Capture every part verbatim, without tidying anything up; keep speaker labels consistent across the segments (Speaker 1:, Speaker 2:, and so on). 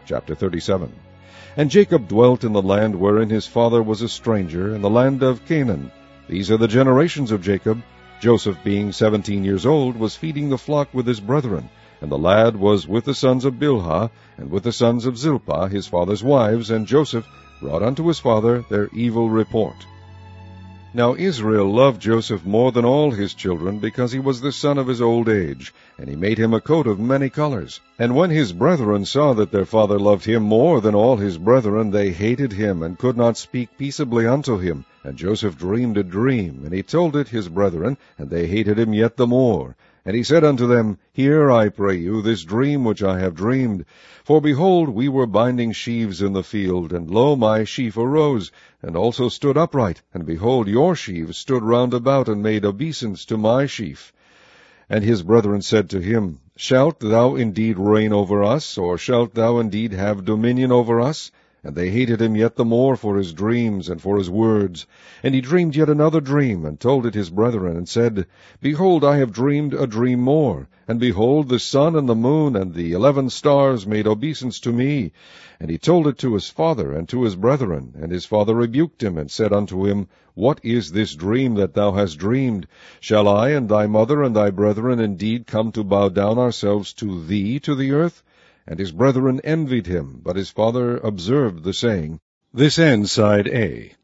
Speaker 1: Chapter thirty-seven. And Jacob dwelt in the land wherein his father was a stranger, in the land of Canaan. These are the generations of Jacob. Joseph, being seventeen years old, was feeding the flock with his brethren, and the lad was with the sons of Bilhah, and with the sons of Zilpah, his father's wives, and Joseph brought unto his father their evil report. Now Israel loved Joseph more than all his children, because he was the son of his old age, and he made him a coat of many colors. And when his brethren saw that their father loved him more than all his brethren, they hated him, and could not speak peaceably unto him. And Joseph dreamed a dream, and he told it his brethren, and they hated him yet the more. And he said unto them, Hear, I pray you, this dream which I have dreamed. For behold, we were binding sheaves in the field, and lo, my sheaf arose, and also stood upright, and behold, your sheaves stood round about, and made obeisance to my sheaf. And his brethren said to him, Shalt thou indeed reign over us, or shalt thou indeed have dominion over us? And they hated him yet the more for his dreams and for his words. And he dreamed yet another dream, and told it his brethren, and said, Behold, I have dreamed a dream more. And behold, the sun and the moon and the eleven stars made obeisance to me. And he told it to his father and to his brethren. And his father rebuked him, and said unto him, What is this dream that thou hast dreamed? Shall I and thy mother and thy brethren indeed come to bow down ourselves to thee to the earth? And his brethren envied him, but his father observed the saying. This ends side A.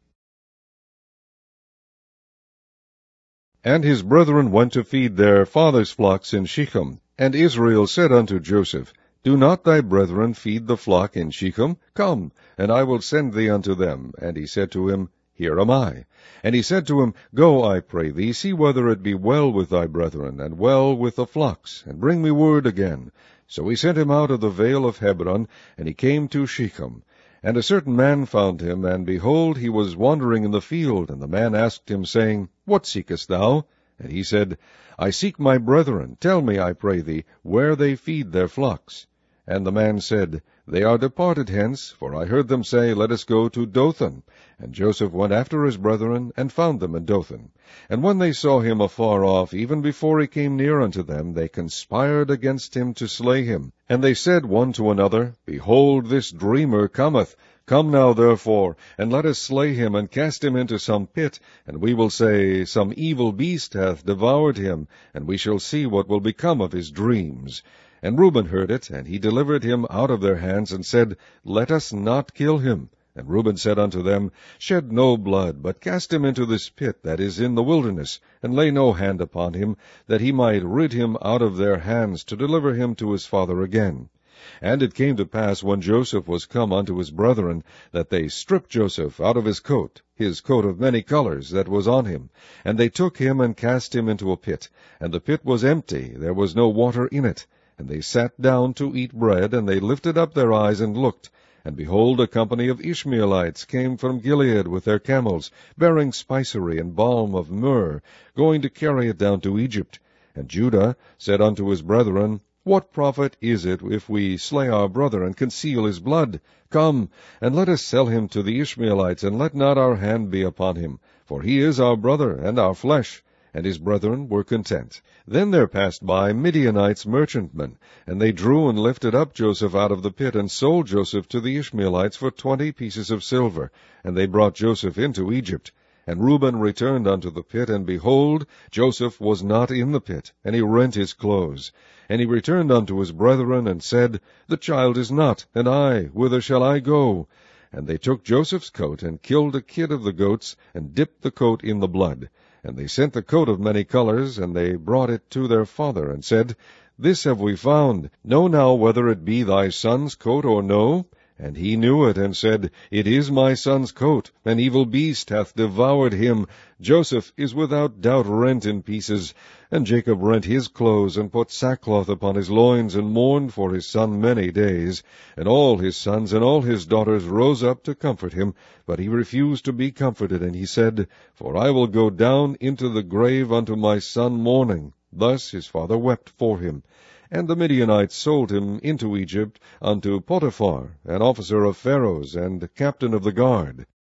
Speaker 1: And his brethren went to feed their father's flocks in Shechem. And Israel said unto Joseph, Do not thy brethren feed the flock in Shechem? Come, and I will send thee unto them. And he said to him, Here am I. And he said to him, Go, I pray thee, see whether it be well with thy brethren, and well with the flocks, and bring me word again. So he sent him out of the vale of Hebron, and he came to Shechem. And a certain man found him, and behold, he was wandering in the field. And the man asked him, saying, What seekest thou? And he said, I seek my brethren. Tell me, I pray thee, where they feed their flocks. And the man said, They are departed hence, for I heard them say, Let us go to Dothan. And Joseph went after his brethren, and found them in Dothan. And when they saw him afar off, even before he came near unto them, they conspired against him to slay him. And they said one to another, Behold, this dreamer cometh. Come now, therefore, and let us slay him, and cast him into some pit, and we will say, Some evil beast hath devoured him, and we shall see what will become of his dreams. And Reuben heard it, and he delivered him out of their hands, and said, Let us not kill him. And Reuben said unto them, Shed no blood, but cast him into this pit that is in the wilderness, and lay no hand upon him, that he might rid him out of their hands, to deliver him to his father again. And it came to pass, when Joseph was come unto his brethren, that they stripped Joseph out of his coat, his coat of many colors that was on him. And they took him, and cast him into a pit. And the pit was empty, there was no water in it. And they sat down to eat bread, and they lifted up their eyes and looked. And behold, a company of Ishmaelites came from Gilead with their camels, bearing spicery and balm of myrrh, going to carry it down to Egypt. And Judah said unto his brethren, What profit is it if we slay our brother, and conceal his blood? Come, and let us sell him to the Ishmaelites, and let not our hand be upon him, for he is our brother and our flesh. And his brethren were content. Then there passed by Midianites merchantmen, and they drew and lifted up Joseph out of the pit, and sold Joseph to the Ishmaelites for twenty pieces of silver. And they brought Joseph into Egypt. And Reuben returned unto the pit, and behold, Joseph was not in the pit, and he rent his clothes. And he returned unto his brethren, and said, The child is not, and I, whither shall I go? And they took Joseph's coat, and killed a kid of the goats, and dipped the coat in the blood. And they sent the coat of many colors, and they brought it to their father, and said, This have we found. Know now whether it be thy son's coat or no. And he knew it, and said, It is my son's coat. An evil beast hath devoured him. Joseph is without doubt rent in pieces. And Jacob rent his clothes, and put sackcloth upon his loins, and mourned for his son many days. And all his sons and all his daughters rose up to comfort him. But he refused to be comforted, and he said, For I will go down into the grave unto my son mourning. Thus his father wept for him. And the Midianites sold him into Egypt unto Potiphar, an officer of Pharaoh's, and captain of the guard.